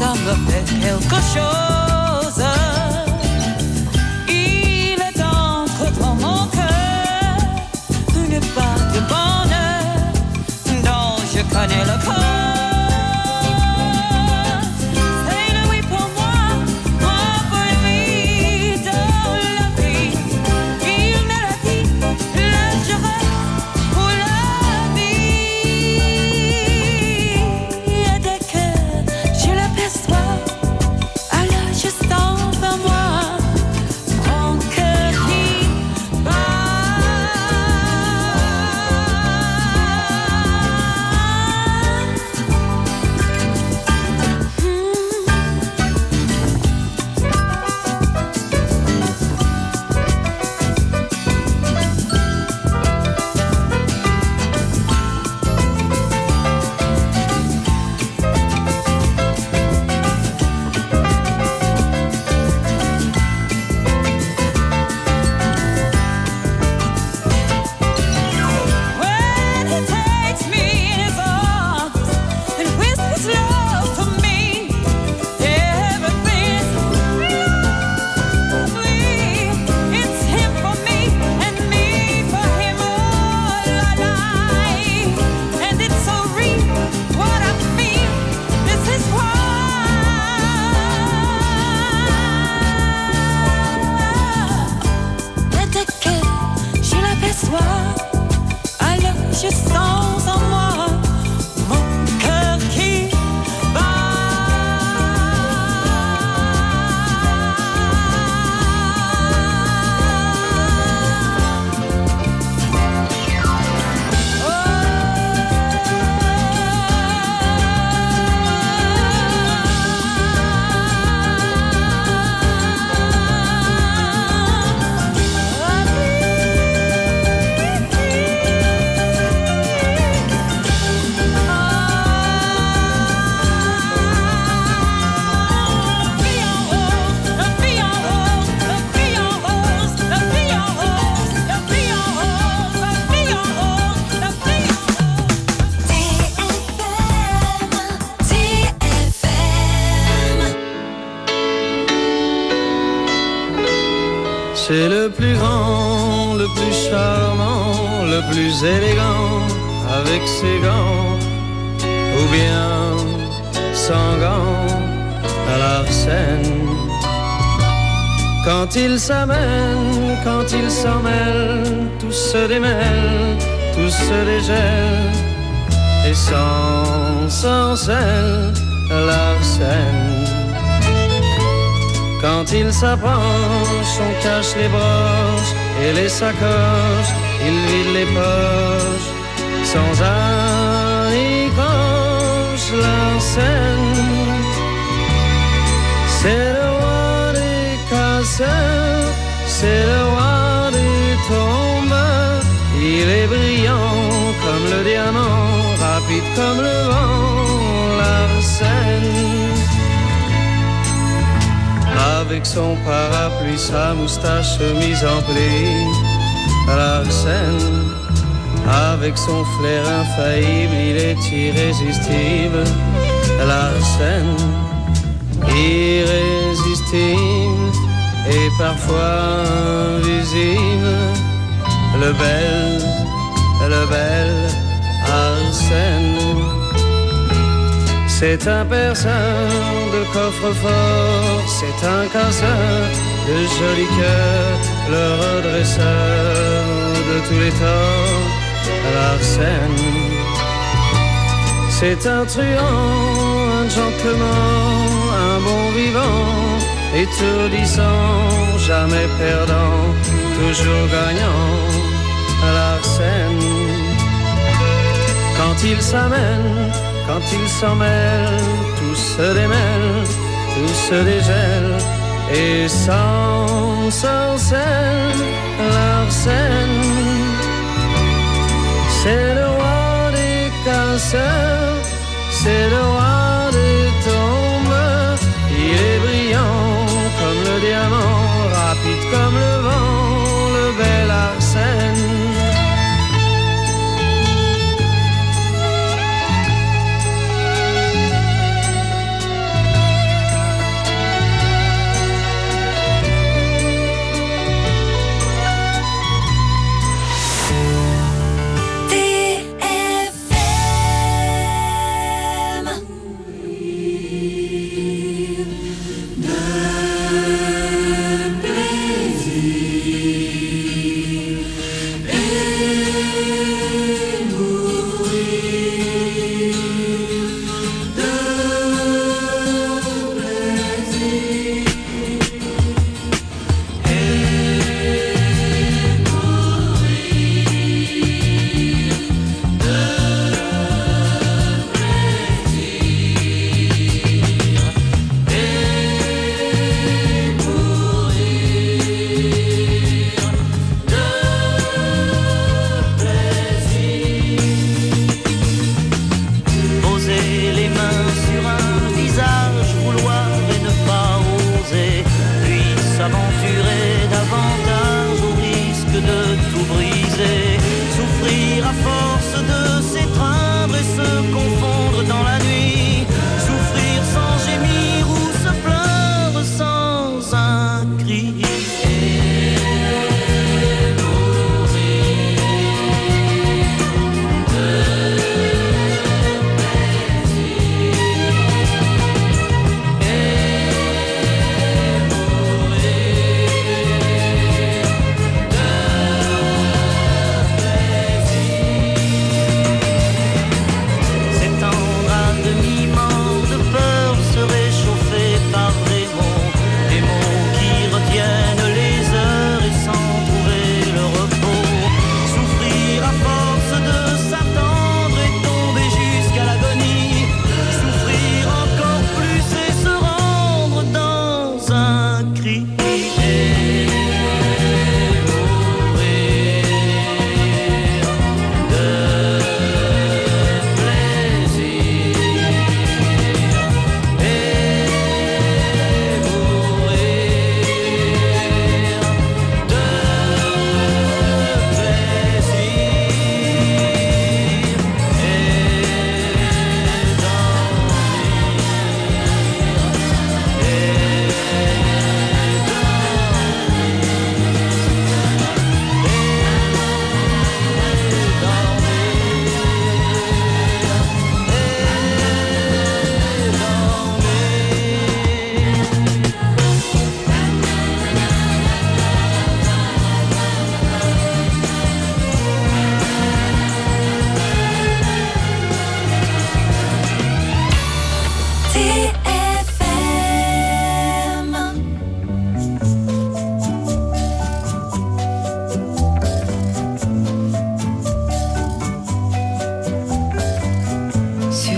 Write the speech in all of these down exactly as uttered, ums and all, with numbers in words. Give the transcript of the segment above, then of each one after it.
ça me fait quelque chose. Il est entre dans mon cœur une part de bonheur dont je connais le corps. C'est le plus grand, le plus charmant, le plus élégant, avec ses gants, ou bien sans gants, à l'Arsène. Quand il s'amène, quand il s'en mêle, tout se démêle, tout se dégèle, et sans, sans elle, à l'Arsène. Quand il s'approche, on cache les broches et les sacoches, il vide les poches, sans anicroche, Larsen. C'est le roi des casseurs, c'est le roi des tombeurs. Il est brillant comme le diamant, rapide comme le vent, Larsen. Avec son parapluie, sa moustache mise en pli, Larsen. Avec son flair infaillible, il est irrésistible, Larsen. Irrésistible et parfois invisible, le bel, le bel Arsène. C'est un perceur de coffre-fort, c'est un casseur de jolis cœurs, le redresseur de tous les torts, Larsen. C'est un truand, un gentleman, un bon vivant, étourdissant, jamais perdant, toujours gagnant, Larsen. Quand il s'amène, quand il s'en mêle, tout se démêle, tout se dégèle, et sans sorcelle, Larsen. C'est le roi des casseurs, c'est le roi des tombeurs. Il est brillant comme le diamant, rapide comme le vent, le bel Arsène.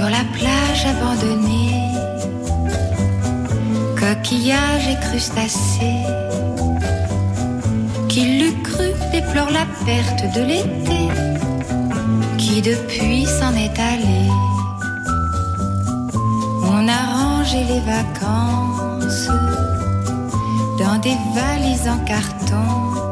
sur la plage abandonnée, coquillages et crustacés. Qui l'eût cru déplore la perte de l'été, qui depuis s'en est allé. On a rangé les vacances dans des valises en carton.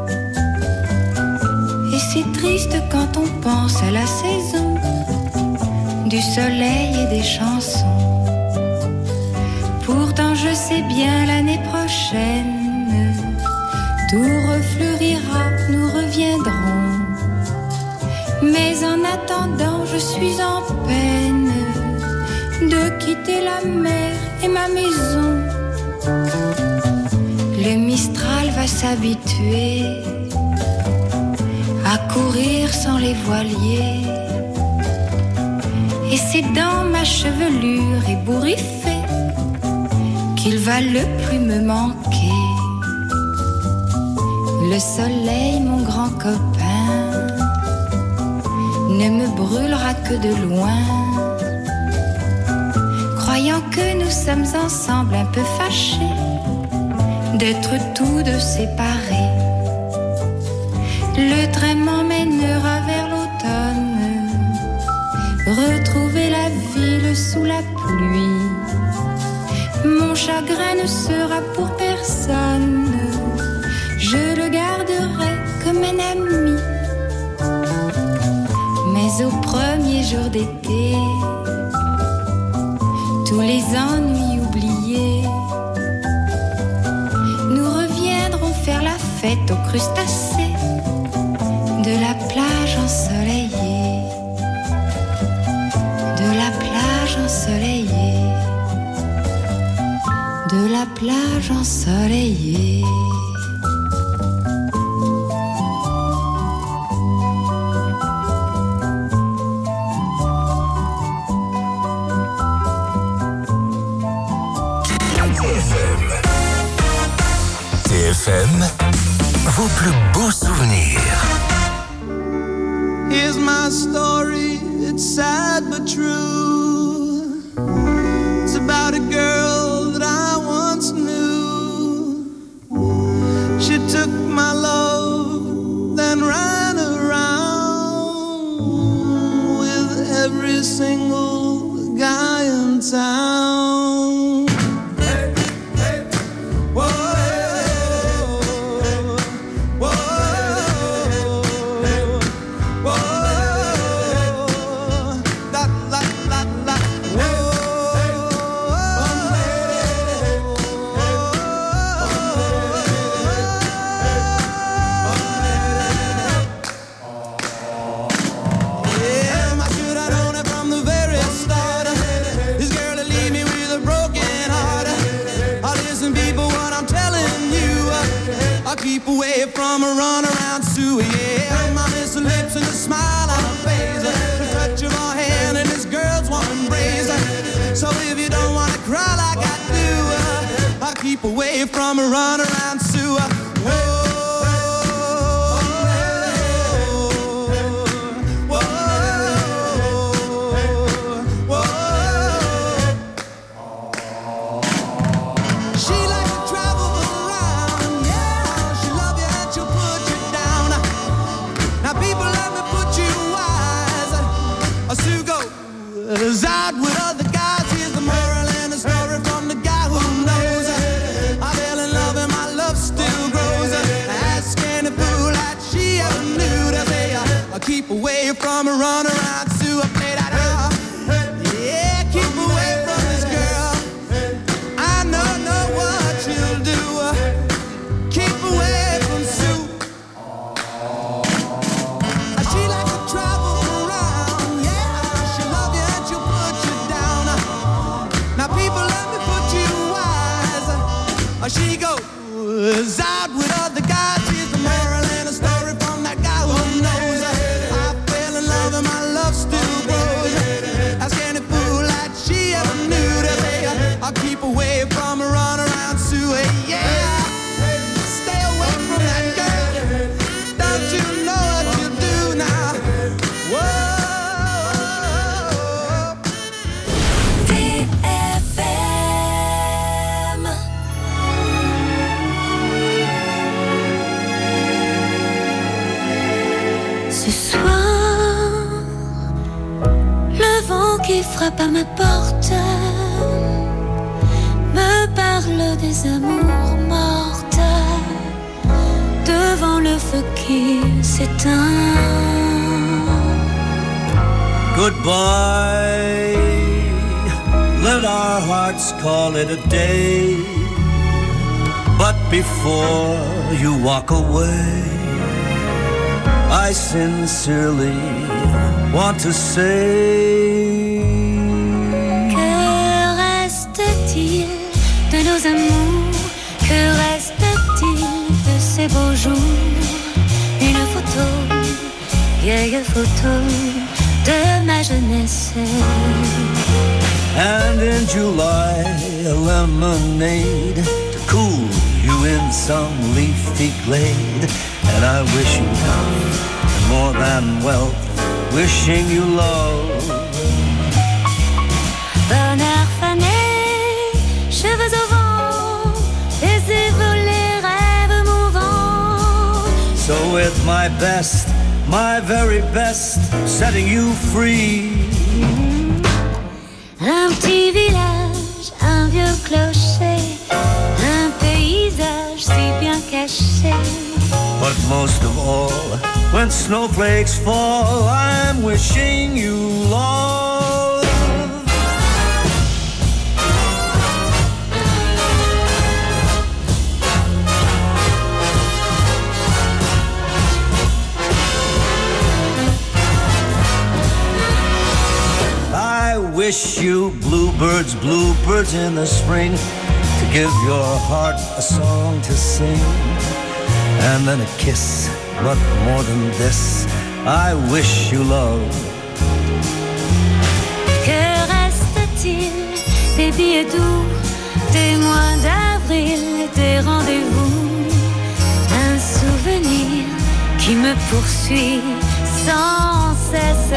Et c'est triste quand on pense à la saison du soleil et des chansons. Pourtant je sais bien l'année prochaine tout refleurira, nous reviendrons. Mais en attendant je suis en peine de quitter la mer et ma maison. Le Mistral va s'habituer à courir sans les voiliers. Et c'est dans ma chevelure ébouriffée qu'il va le plus me manquer. Le soleil, mon grand copain, ne me brûlera que de loin. Croyant que nous sommes ensemble un peu fâchés d'être tous deux séparés. Le train m'emmènera vers l'automne, retrouver la ville sous la pluie. Mon chagrin ne sera pour personne, je le garderai comme un ami. Mais au premier jour d'été, tous les ennuis oubliés, nous reviendrons faire la fête aux crustacés de la plage ensoleillée, de la plage ensoleillée, de la plage ensoleillée. T F M, vos plus beaux souvenirs. Here's my story, it's sad but true. It's about a girl that I once knew. She took my love, then ran around with every single guy in town. Hey, hey, whoa. Keep away from a runaround Sue, yeah. My miss her lips and a smile on her face, the touch of her hand and this girl's warm embrace. So if you don't wanna cry like I do, I'll keep away from a runaround Sue. Whoa. Out with other guys, here's the moral and the story from the guy who knows. I fell in love and my love still grows. Ask any fool that she ever knew to say, I'll keep away from a runaround Sue. I played that out. Yeah, keep away from this girl. I know, know what she'll do. Keep away from Sue. She like to travel around, yeah. She'll love you and she'll put you down. Now people, let me put you wise. She goes out with other guys. Here's the moral and a story from that guy who knows. I fell in love and my love still grows. Ask any fool that she ever knew to say, I'll keep away from a runaround Sue, yeah. Stay away from that girl. Don't you know what you do now? Whoa. frappe à ma porte, me parle des amours mortes, devant le feu qui s'éteint. Goodbye, let our hearts call it a day. But before you walk away, I sincerely want to say, que reste-t-il de nos amours? Que reste-t-il de ces beaux jours? Une photo, vieille photo de ma jeunesse. and in July a lemonade to cool you in some leafy glade. And I wish you health more than wealth, wishing you love. Bonheur fané, cheveux au vent, laissez voler rêves mouvants. So with my best, my very best, setting you free. Un petit village, un vieux clocher, un paysage si bien caché. But most of all, when snowflakes fall, I'm wishing you love. I wish you bluebirds, bluebirds in the spring, to give your heart a song to sing. And then a kiss, but more than this, I wish you love. Que reste-t-il des billets doux, des mois d'avril, des rendez-vous? Un souvenir qui me poursuit sans cesse.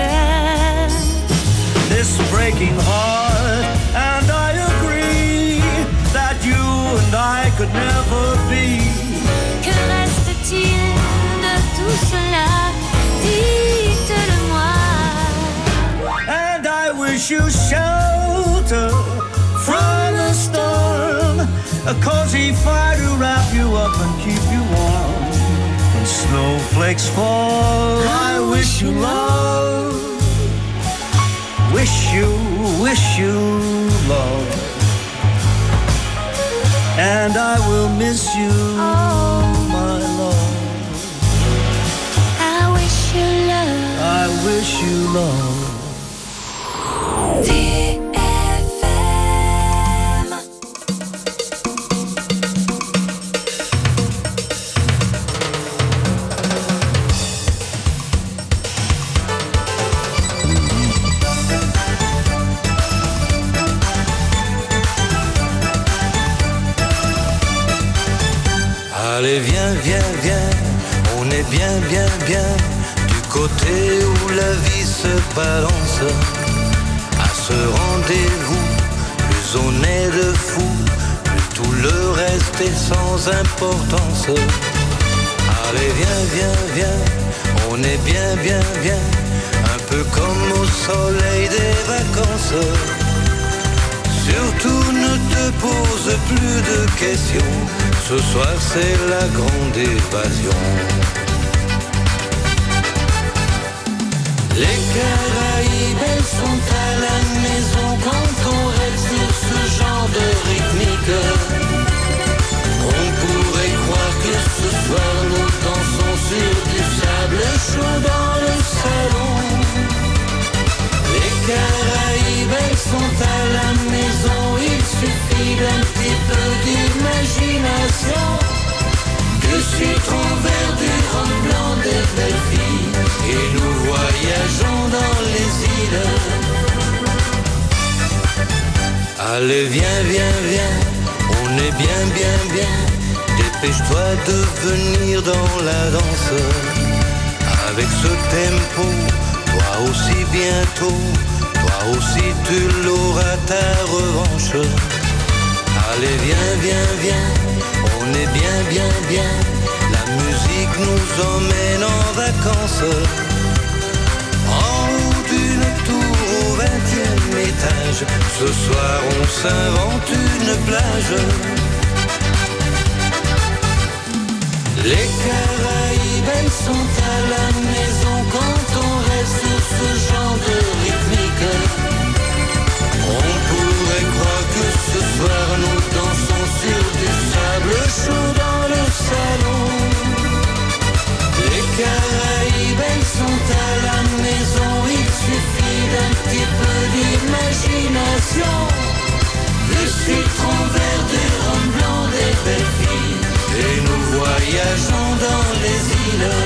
This breaking heart, and I agree that you and I could never be. Que reste-t-il de tout cela? Dites-le-moi. And I wish you shelter from the storm, a cozy fire to wrap you up and keep you warm. When snowflakes fall, I wish you love. Wish you, wish you love. And I will miss you, Oh, my love. I wish you love. I wish you love. T F M. Allez, viens, viens, viens, on est bien, bien, bien du côté où la vie se balance. À ce rendez-vous, plus on est de fous, plus tout le reste est sans importance. Allez, viens, viens, viens, on est bien, bien, bien, un peu comme au soleil des vacances. Surtout ne te pose plus de questions, ce soir c'est la grande évasion. Les Caraïbes, elles sont à la maison quand on reste sur ce genre de rythmique. On pourrait croire que ce soir nous dansons sur du sable chaud dans le salon. Les Caraïbes, elles sont à la maison, il suffit d'un petit peu d'imagination. Du citron vert, du rhum blanc, des belles filles, et nous voyageons dans les îles. Allez, viens, viens, viens, on est bien, bien, bien. Dépêche-toi de venir dans la danse. Avec ce tempo, toi aussi bientôt, toi aussi tu l'auras ta revanche. Allez, viens, viens, viens, on est bien, bien, bien. La musique nous emmène en vacances. En haut d'une tour au vingtième étage. Ce soir on s'invente une plage. Les Caraïbes, elles sont à la maison quand on reste sur ce genre de rythmique. On pourrait croire que ce soir nous dansons sur du sable chaud dans le salon. Les Caraïbes, elles sont à la maison, il suffit d'un petit peu d'imagination. Du citron vert, du rhum blanc, des belles filles, et nous voyageons dans les îles.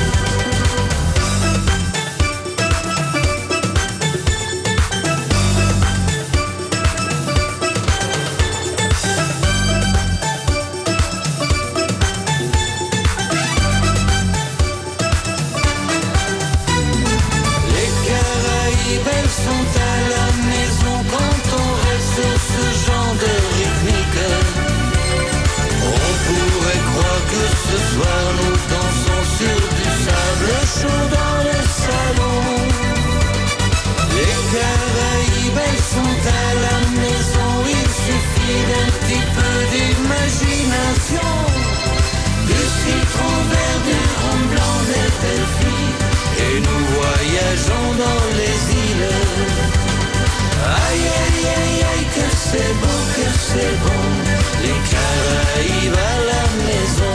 Ce soir nous dansons sur du sable chaud dans le salon. Les Caraïbes, elles sont à la maison, il suffit d'un petit peu d'imagination. Du citron vert, du rhum blanc, des belles filles, et nous voyageons dans les îles. Aïe aïe aïe aïe, que c'est beau, que c'est bon, les Caraïbes à la maison.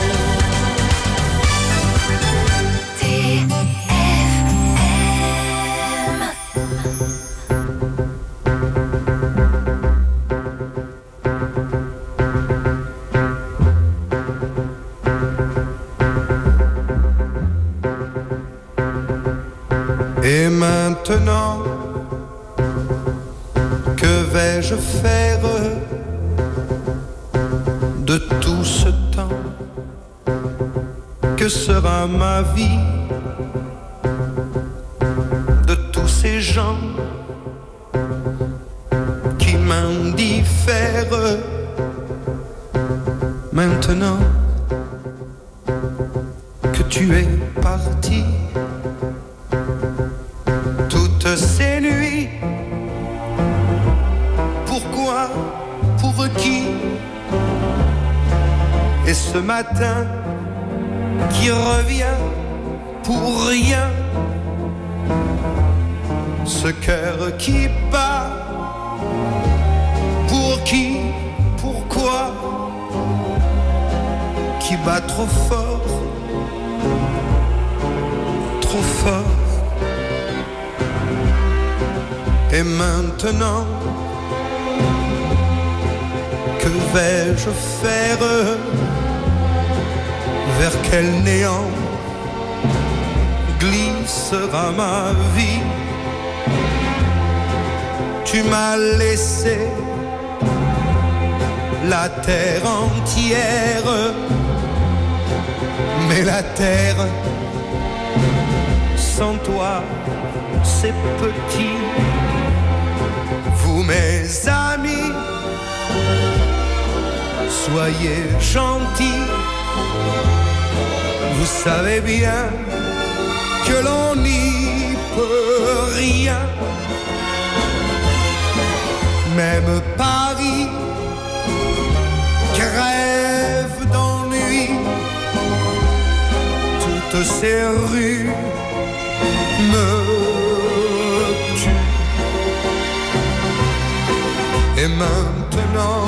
Et maintenant, que vais-je faire de tout ce temps? Que sera ma vie de tous ces gens qui m'indiffèrent? Maintenant que tu es parti, toutes ces nuits, pourquoi, pour qui? Et ce matin qui revient pour rien, ce cœur qui bat, pour qui, pourquoi, qui bat trop fort, trop fort. Et maintenant, que vais-je faire? Vers quel néant glissera ma vie? Tu m'as laissé la terre entière, mais la terre sans toi c'est petit. Vous mes amis, soyez gentils, vous savez bien que l'on n'y peut rien. Même Paris crève d'ennui, toutes ces rues me tuent. Et maintenant,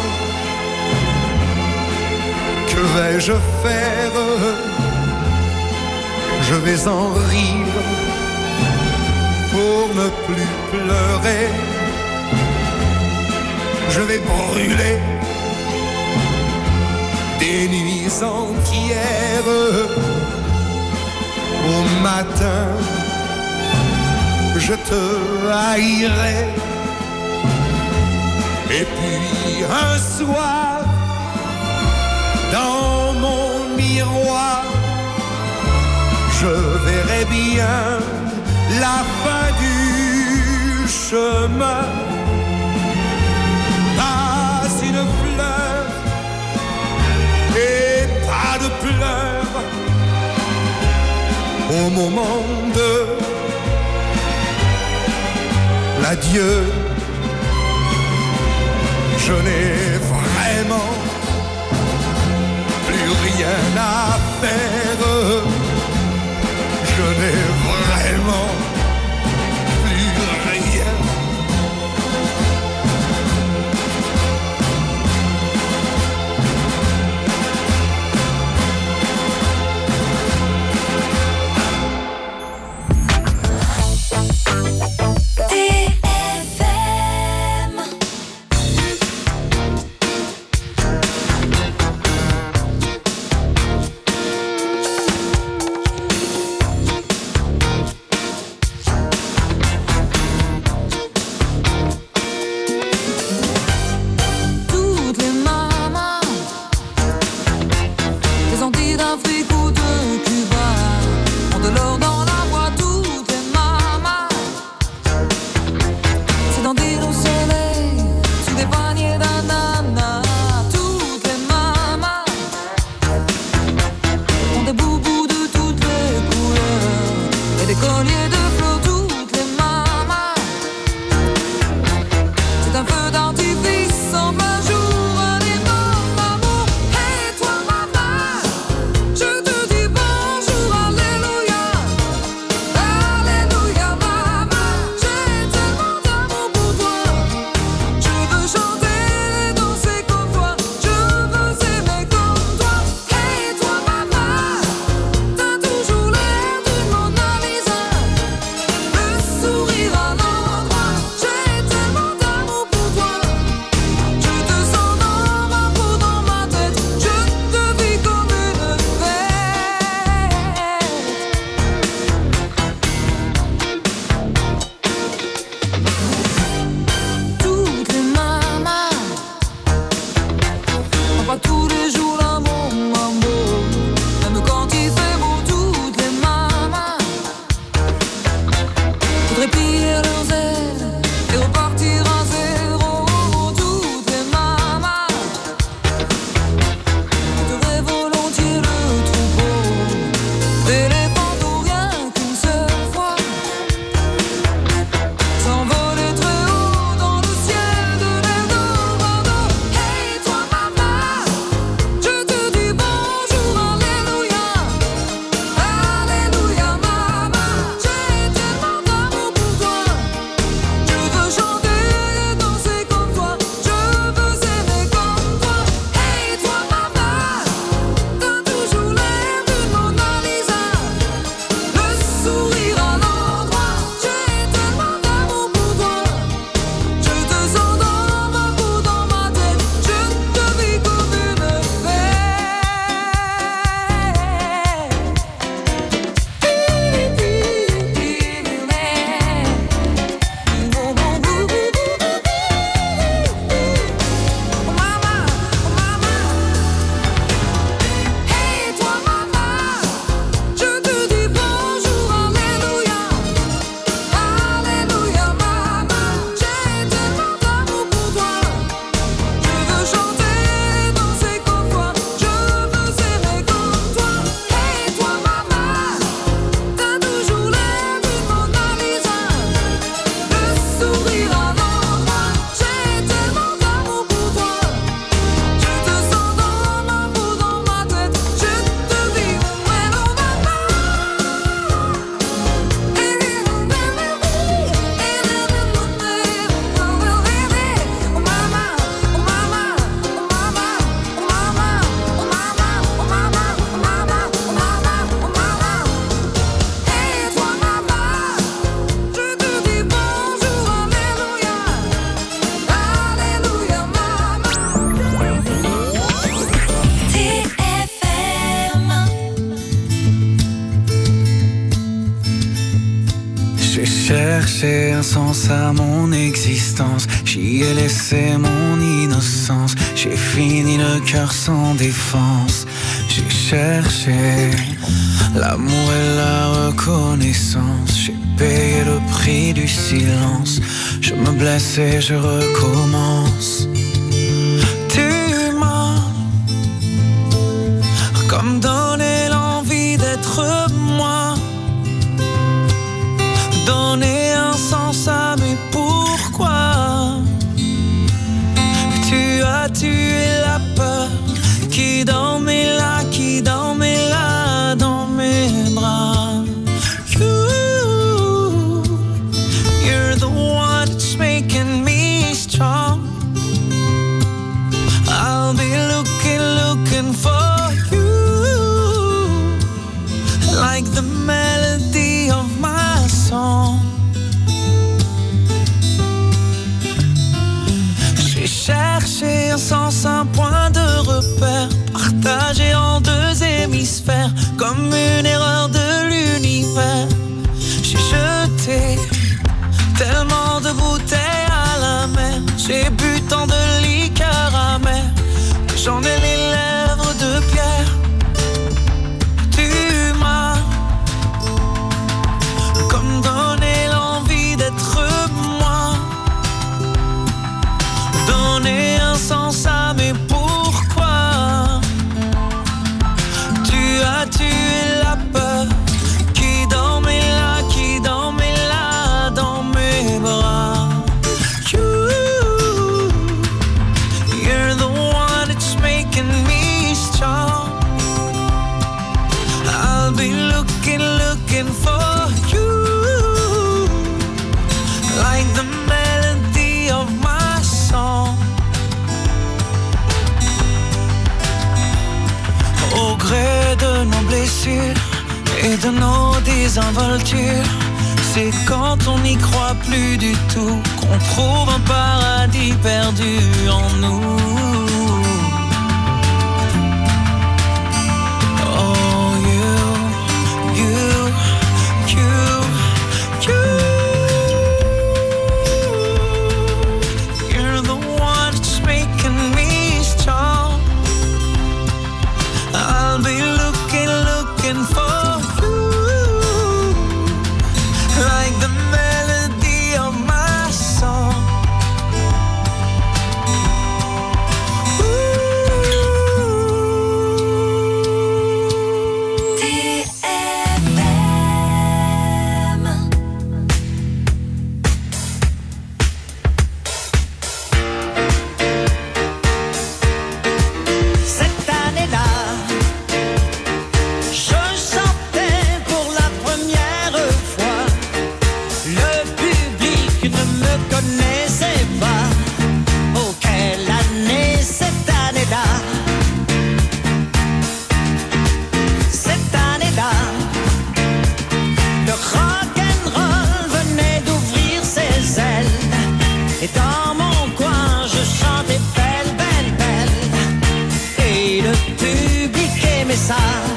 que vais-je faire? Je vais en rire pour ne plus pleurer. Je vais brûler des nuits entières. Au matin, je te haïrai. Et puis un soir, dans mon miroir, je verrai bien la fin du chemin. Pas une fleur et pas de pleurs au moment de l'adieu. je n'ai vraiment plus rien à faire. Je n'ai vraiment plus rien. cherché un sens à mon existence, j'y ai laissé mon innocence, j'ai fini le cœur sans défense. J'ai cherché l'amour et la reconnaissance, j'ai payé le prix du silence, je me blesse et je recommence. Tu m'as comme donné l'envie d'être moi, donner un sens à mes pourquoi. Tu un sens, un point de repère, partagé en deux hémisphères, comme une erreur de l'univers. J'ai jeté tellement de bouteilles à la mer, j'ai bu tant de liqueurs amères que j'en ai les lèvres de pierre. Tu m'as comme donné l'envie d'être moi, donner un sens à mes pourquoi. Tu as tué la peur qui dormait là, qui dormait là dans mes bras. You, you're the one that's making me strong. I'll be looking, looking for you, like the melody of my song. Au gré de nos blessures et de nos désinvoltures, c'est quand on n'y croit plus du tout qu'on trouve un paradis perdu en nous. Oh, you, you, you, you. You're the one that's making me strong. I'll be looking, looking for you, like the melody of my song. T F M. Cette année-là, je chantais pour la première fois. Le public ne me connaissait pas. Oh, quelle année cette année-là! Cette année-là, le rock'n'roll venait d'ouvrir ses ailes. Et dans mon coin, je chantais belle, belle, belle. Et le public aimait ça.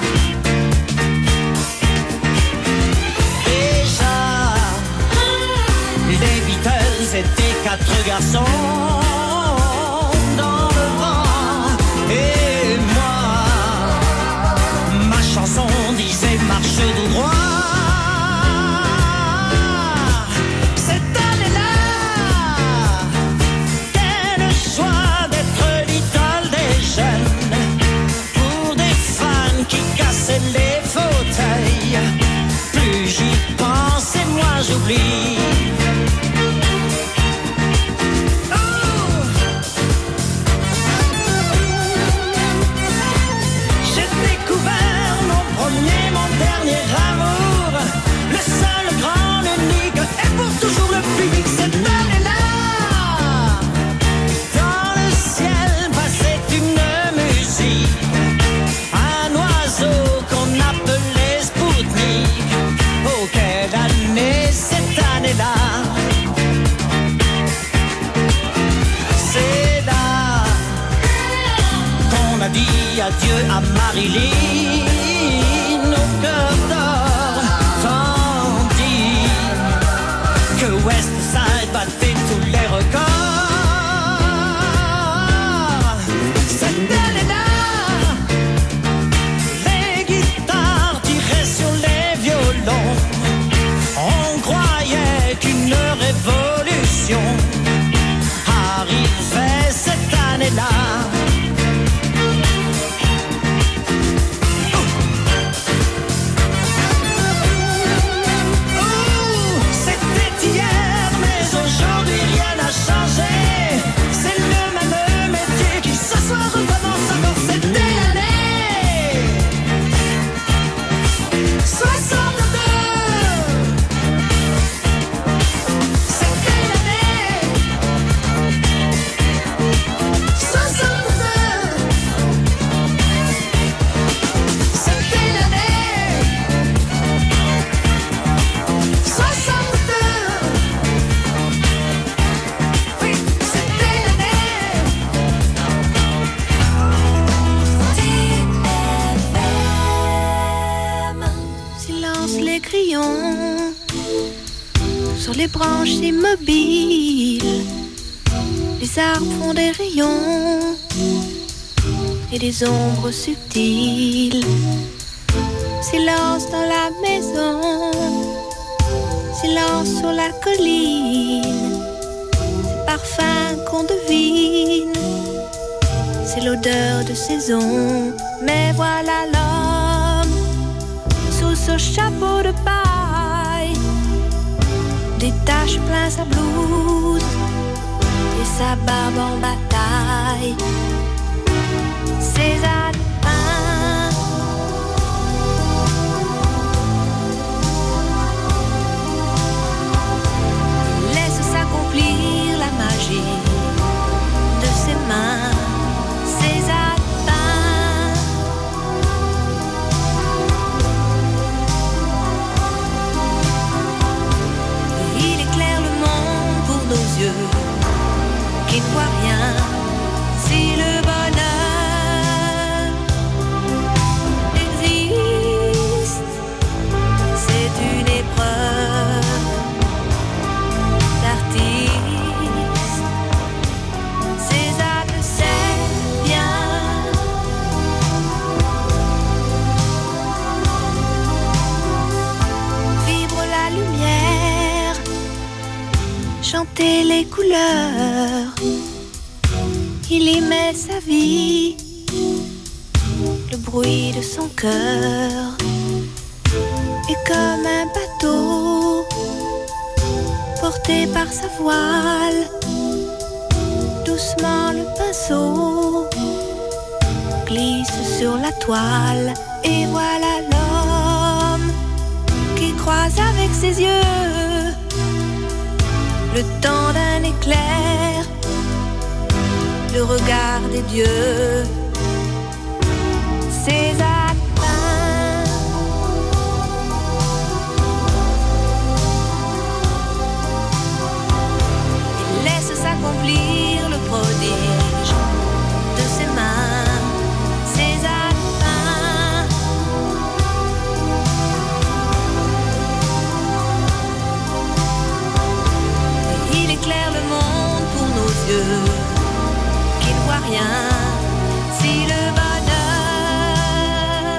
Déjà, les Beatles étaient quatre garçons dans le vent. Et moi, ma chanson disait marche tout droit. Cette année-là, quelle joie d'être l'idole des jeunes, pour des fans qui cassaient les fauteuils. Plus j'y pense et moins j'oublie. Oh, j'ai découvert mon premier, mon dernier amour, le seul, grand, l'unique et pour toujours le public. Cette année-là, dans le ciel passait une musique, un oiseau qu'on appelait Spoutnik. Oh, quelle année cette année-là! C'est là qu'on a dit adieu à Marilyn, au cœur d'or, tandis que West Side battait tous les records. Cette année-là, les guitares tiraient sur les violons. On croyait qu'une révolution arrivait cette année-là. Oh, c'était hier, mais aujourd'hui rien n'a changé. C'est le même métier qui ce soir recommence encore cette année. soixante-deux, c'était l'année. soixante-deux. branches immobiles. Les arbres font des rayons et des ombres subtiles. Silence dans la maison, silence sur la colline. C'est parfum qu'on devine, c'est l'odeur de saison. Mais voilà l'homme sous ce chapeau de paille, des taches plein sa blouse et sa barbe en bataille. Ses alpins laisse s'accomplir la magie de ses mains. Ses alpins il éclaire le monde pour nos yeux qui ne voient rien. Si le bonheur existe, c'est une épreuve d'artiste. César le sait bien. Vivre la lumière, chanter les couleurs. Il y met sa vie, le bruit de son cœur. Et comme un bateau porté par sa voile, doucement le pinceau glisse sur la toile. Et voilà l'homme qui croise avec ses yeux le temps d'un éclair, le regard des dieux. Ses alpins laisse s'accomplir le prodige de ses mains. Ses alpins il éclaire le monde pour nos yeux qui ne voient rien. Si le bonheur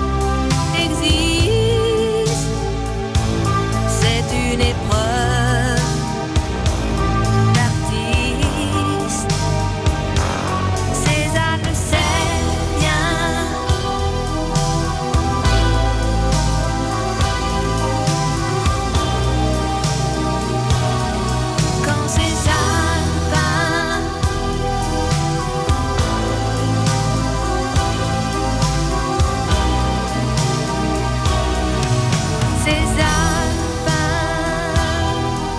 existe, c'est une épreuve d'artiste. César le sait bien. Quand ses alpins Ses alpins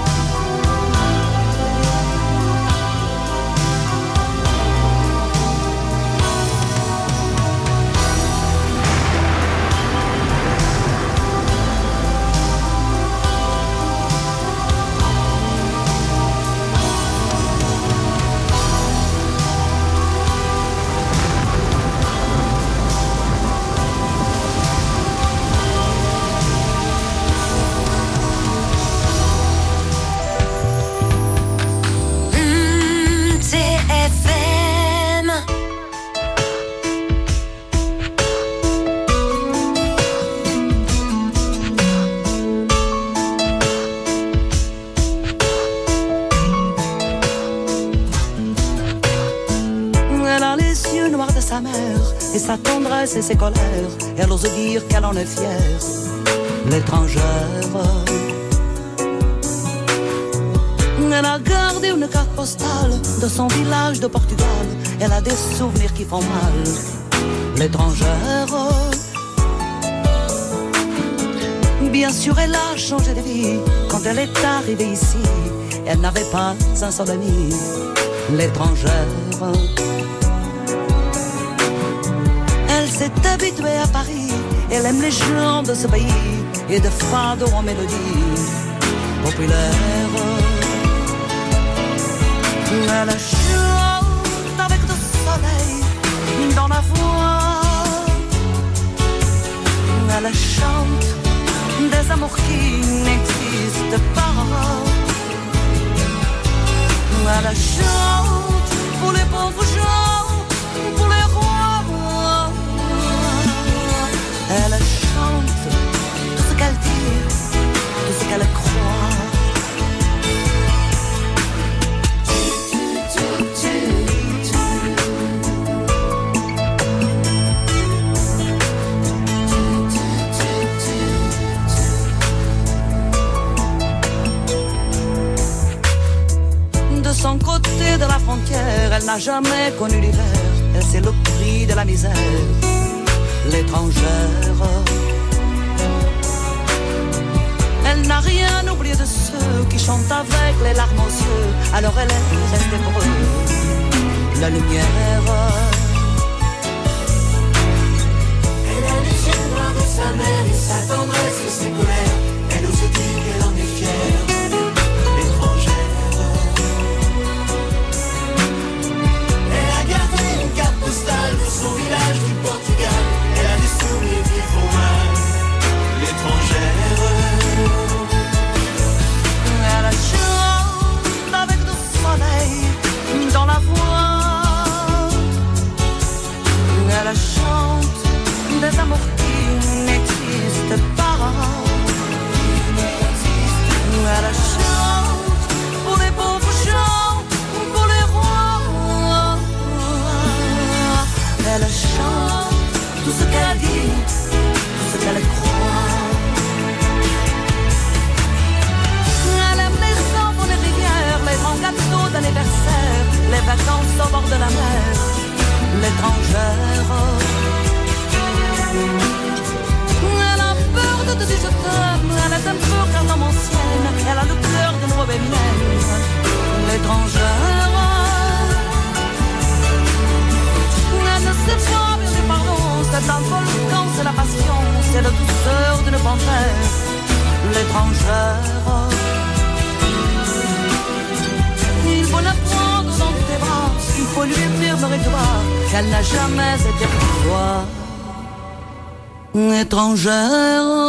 T F M. Elle a les yeux noirs de sa mère et sa tendresse et ses colères. Elle ose dire qu'elle en est fière, l'étrangère. Elle a gardé une carte postale de son village de Portugal. Elle a des souvenirs qui font mal, l'étrangère. Bien sûr, elle a changé de vie quand elle est arrivée ici. Elle n'avait pas un seul ami, l'étrangère. Elle s'est habituée à Paris, elle aime les gens de ce pays et de fado en mélodie populaire. Elle chante avec le soleil dans la voix. Elle chante des amours qui n'existent pas. elle n'a jamais connu l'hiver, elle sait le prix de la misère. L'étrangère, elle n'a rien oublié de ceux qui chantent avec les larmes aux yeux. Alors elle est restée pour eux la lumière. Elle a les yeux noirs de sa mère et sa tendresse et ses colères. Elle nous dit qu'elle en est fière. L'étrangère, elle a gardé une carte postale de son village du Portugal. Elle a des souvenirs qui font mal. L'étrangère, elle chante avec du soleil dans la voix. Elle chante des amours qui n'existent pas. Elle chante pour les pauvres gens, pour les rois. Elle chante tout ce qu'elle dit, tout ce qu'elle croit. Elle aime les enfants, les rivières, les grands gâteaux d'anniversaire, les vacances au bord de la mer. L'étrangère, elle a peur de te dire je t'aime. Elle est un peu cardomancienne. Elle a le cœur d'une bohémienne. L'étrangère, elle ne sait pas bien du pardon. C'est un volcan, c'est la passion, c'est la douceur d'une panthère. L'étrangère, il faut la prendre dans tes bras. Il faut lui dire mérite-toi qu'elle n'a jamais été pour toi étrangère.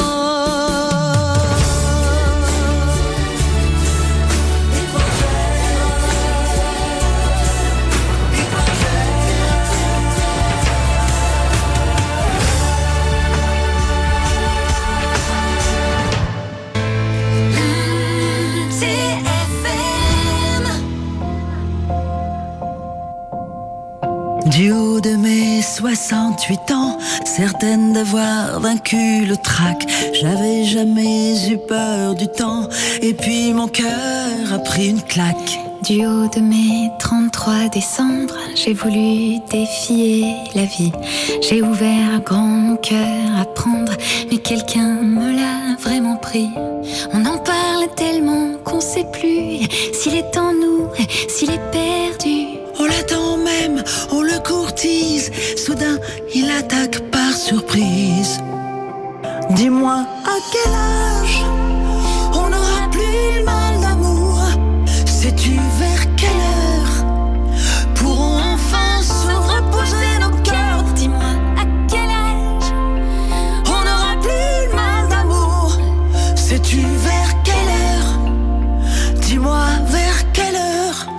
Du haut de mes soixante-huit ans, certaine d'avoir vaincu le trac, j'avais jamais eu peur du temps, et puis mon cœur a pris une claque. Du haut de mes trente-trois décembre, j'ai voulu défier la vie. J'ai ouvert grand mon cœur à prendre, mais quelqu'un me l'a vraiment pris. On en parle tellement qu'on sait plus s'il est en nous, s'il est perdu. On l'attend même, on le courtise, soudain il attaque par surprise. Dis-moi à quel âge on n'aura plus le mal d'amour? Sais-tu vers quelle heure pourront enfin se reposer nos cœurs? Dis-moi à quel âge on n'aura plus le mal d'amour? Sais-tu vers quelle heure? Dis-moi vers quelle heure?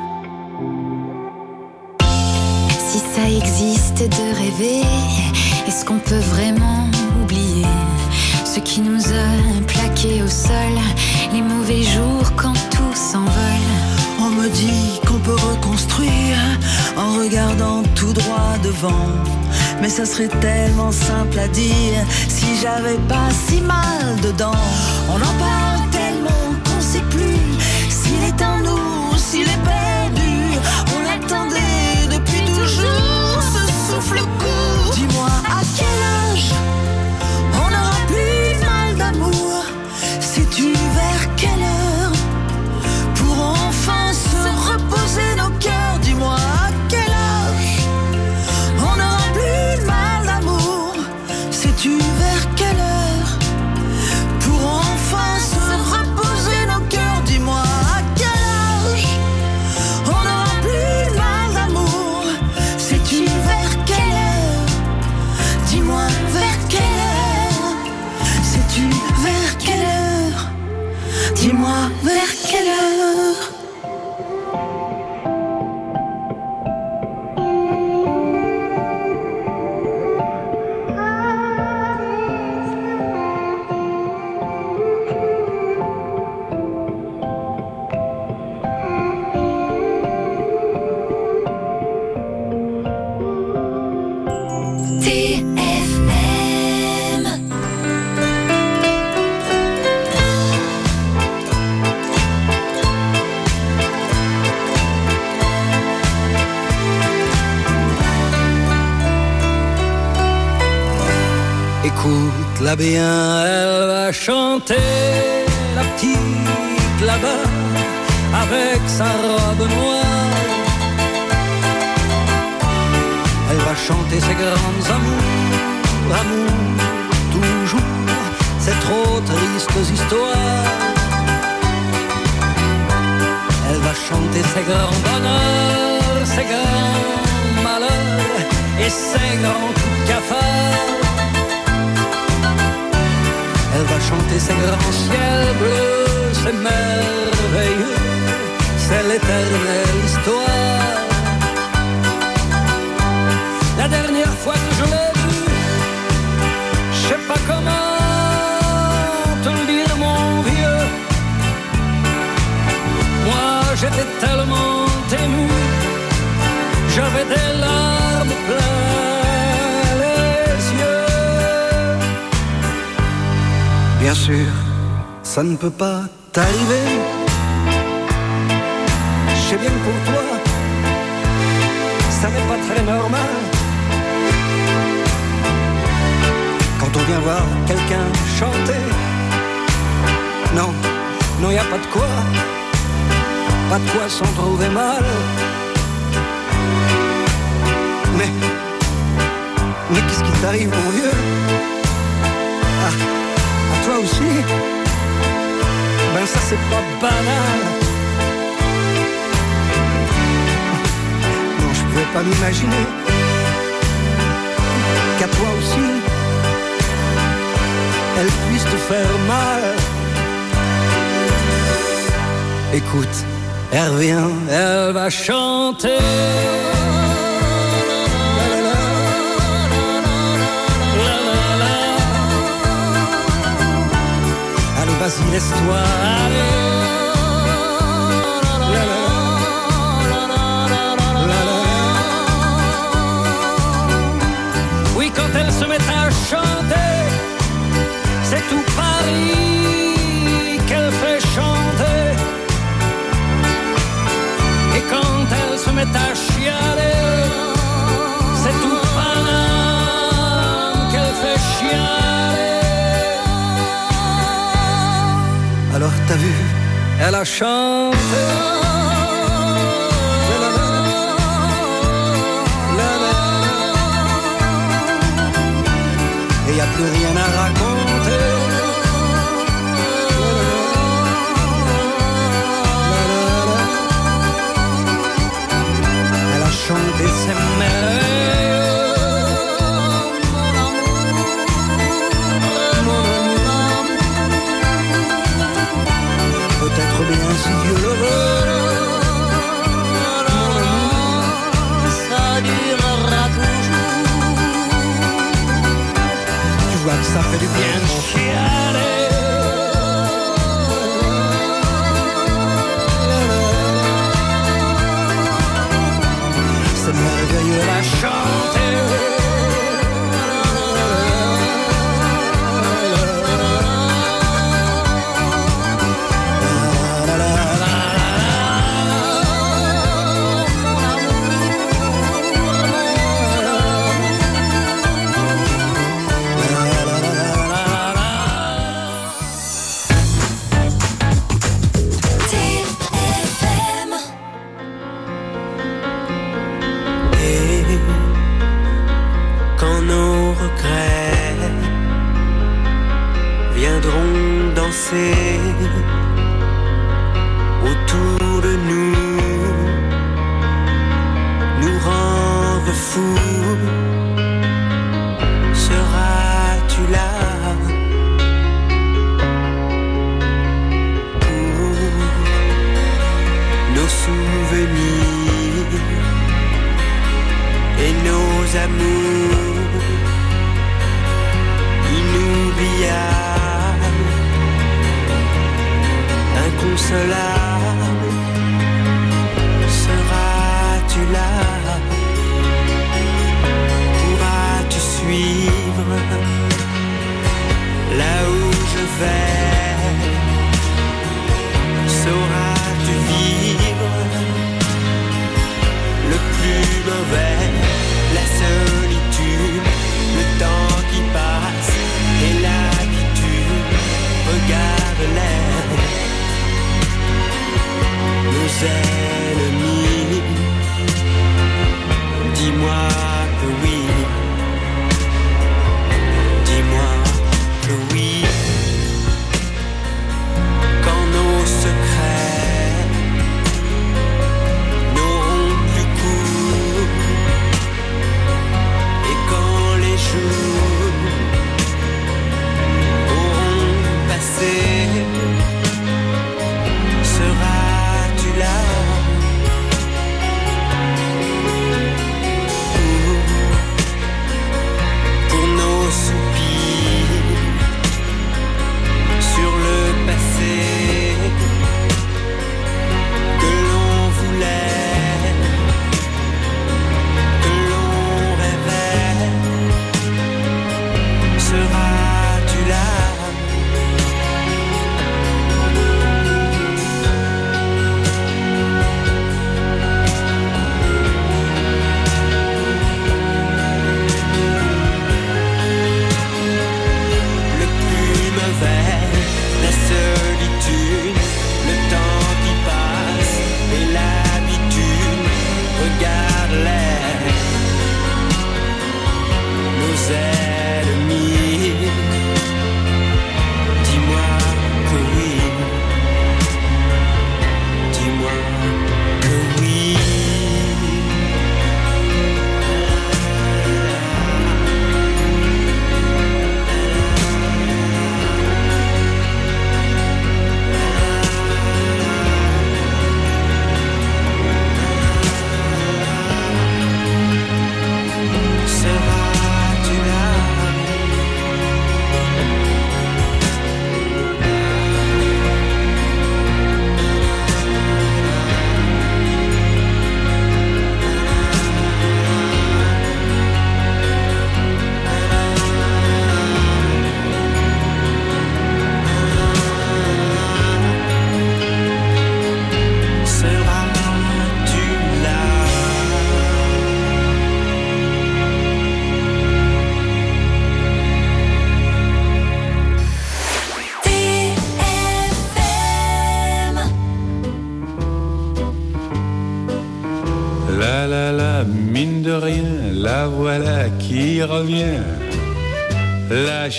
Si ça existe de rêver, est-ce qu'on peut vraiment oublier ce qui nous a plaqués au sol, les mauvais jours quand tout s'envole? On me dit qu'on peut reconstruire en regardant tout droit devant, mais ça serait tellement simple à dire si j'avais pas si mal dedans. On en parle tellement qu'on sait plus s'il est en nous, s'il est perdu. On l'attendait depuis toujours, ce souffle court. Dis-moi à quel âge on n'aura plus mal d'amour? Sais-tu vers quelle heure pour enfin se reposer nos cœurs? Dis-moi à quel âge on n'aura plus mal d'amour? Sais-tu vers quelle heure pour enfin se reposer nos cœurs? Dis-moi à quel âge Écoute-la bien, elle va chanter, la petite là-bas, avec sa robe noire. Elle va chanter ses grands amours, amours, toujours, ces trop tristes histoires. Elle va chanter ses grands bonheurs, ses grands malheurs et ses grands coups de cafard. Elle va chanter ses grands ciels bleus, c'est merveilleux, c'est l'éternelle histoire. La dernière fois que je l'ai vue, je sais pas comment te le dire mon vieux. Moi j'étais tellement ému, j'avais des larmes plein les yeux. Bien sûr, ça ne peut pas t'arriver. Je sais bien que pour toi, ça n'est pas très normal. Quand on vient voir quelqu'un chanter, non, non, y a pas de quoi, pas de quoi s'en trouver mal. Mais, mais qu'est-ce qui t'arrive mon vieux? Ah, à toi aussi? Ben ça c'est pas banal. Non, je pouvais pas m'imaginer qu'à toi aussi elle puisse te faire mal. Écoute, elle revient, elle va chanter. Allez, vas-y, laisse-toi aller. Oui, quand elle se met à chanter, c'est tout Paris qu'elle fait chanter. Et quand elle se met à chialer, c'est tout Paname qu'elle fait chialer. Alors t'as vu, elle a chanté. Et y a plus rien à raconter. Elle a chanté ses merveilles. Peut-être bien si Dieu le veut, ça durera toujours. Tu vois que ça fait du bien de chialer. C'est merveilleux la chanter. Autour de nous, nous rendre fous. Seras-tu là pour nos souvenirs et nos amours inoubliables, inconsolable, seras-tu là? Pourras-tu suivre là où je vais? Sauras-tu vivre le plus mauvais, la solitude, le temps qui passe? l'air. Nos ennemis, dis-moi que oui, dis-moi que oui. Quand nos secrets n'auront plus cours, et quand les jours auront passé, seras-tu là pour, pour nos soupirs sur le passé que l'on voulait, que l'on rêvait? Seras-tu là? Le plus mauvais, la solitude, le temps qui passe et l'habitude. Regarde-les, nos ennemis. Dis-moi que oui, dis-moi que oui. Seras-tu là? Seras-tu là? La la la, mine de rien, la voilà qui revient. La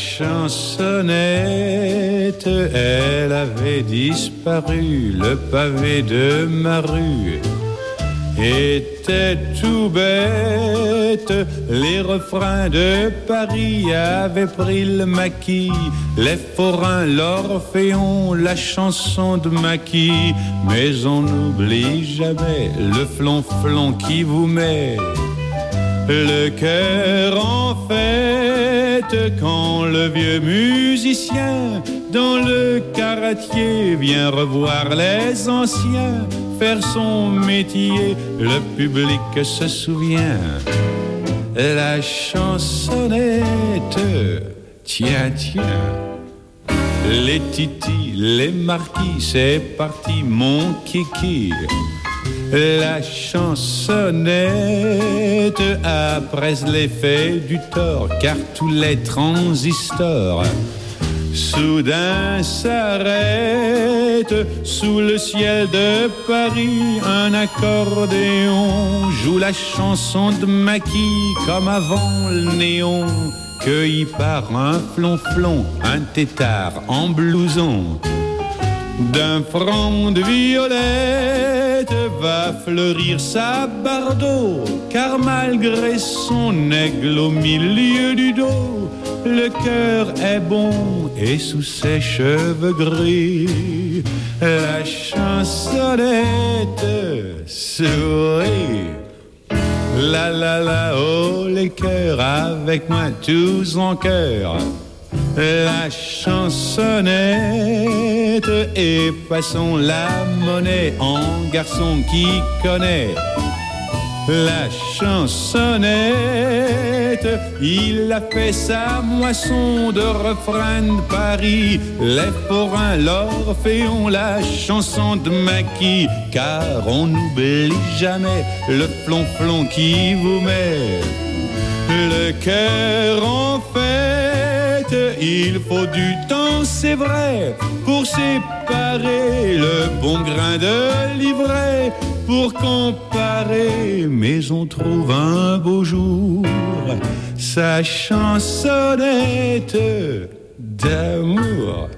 chansonnette, elle avait disparu. Le pavé de ma rue était tout bête. Les refrains de Paris avaient pris le maquis. Les forains, l'orphéon, la chanson de maquis. Mais on n'oublie jamais le flonflon qui vous met le cœur en fête quand le vieux musicien dans le quartier vient revoir les anciens faire son métier. Le public se souvient. La chansonnette, tiens, tiens. Les titis, les marquis, c'est parti mon kiki. La chansonnette, après l'effet du tort, car tous les transistors soudain s'arrête. Sous le ciel de Paris, un accordéon joue la chanson de Maquis comme avant le néon. Cueilli par un flonflon, un tétard en blouson. D'un front de violette va fleurir sa bardeau, car malgré son aigle au milieu du dos, le cœur est bon et sous ses cheveux gris, la chansonnette sourit. La la la, oh les cœurs, avec moi tous en cœur. La chansonnette, et passons la monnaie en garçon qui connaît. La chansonnette, il a fait sa moisson de refrain de Paris. Les forains, l'orphéon, la chanson de Maquis. Car on n'oublie jamais le flonflon qui vous met le cœur en fête. il faut du temps, c'est vrai, pour séparer le bon grain de l'ivraie, pour comparer, mais on trouve un beau jour sa chansonnette d'amour.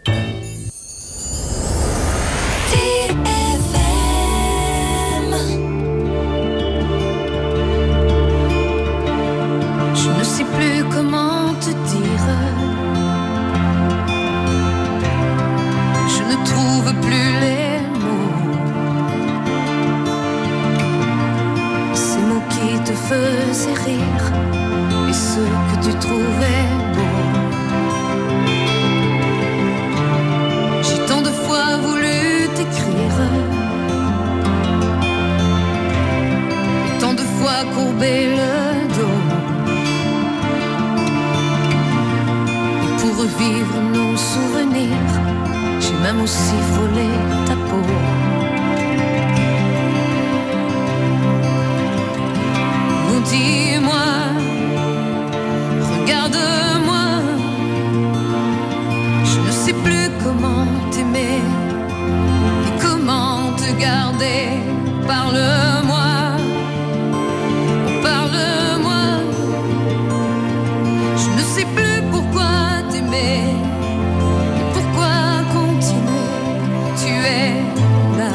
Je ne sais plus comment te dire. Je ne trouve plus les mots. Ces mots qui te faisaient rire et ceux que tu trouvais beaux. J'ai tant de fois voulu t'écrire et tant de fois courbé le dos. Pour revivre nos souvenirs, j'ai même aussi frôlé ta peau. Oh, dis-moi, regarde-moi, je ne sais plus comment t'aimer et comment te garder. Parle-moi, parle-moi, je ne sais plus pourquoi t'aimer et pourquoi continuer. Tu es là,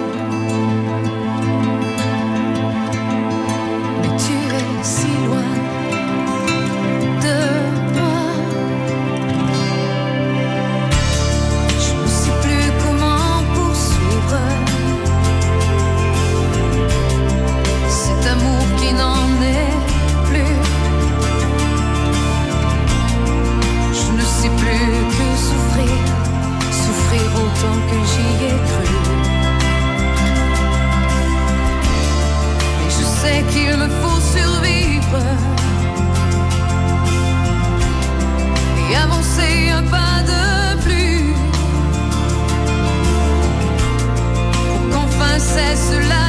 mais tu es si loin de moi. Je ne sais plus comment poursuivre cet amour qui n'en est plus. Je ne sais plus que souffrir, souffrir autant que j'y ai cru. Mais je sais qu'il me faut survivre et avancer un pas de plus pour qu'enfin cesse la